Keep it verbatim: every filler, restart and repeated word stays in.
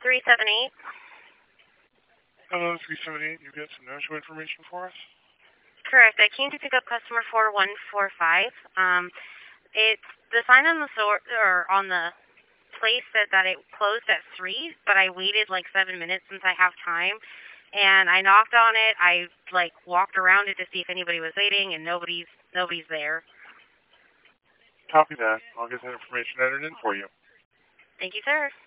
three seven eight. Hello, three seven eight. You got some no-show information for us? Correct. I came to pick up customer four one four five. Um, it's the sign on the store or on the place said that it closed at three, but I waited like seven minutes since I have time, and I knocked on it. I like walked around it to see if anybody was waiting, and nobody's nobody's there. Copy that. I'll get that information entered in for you. Thank you, sir.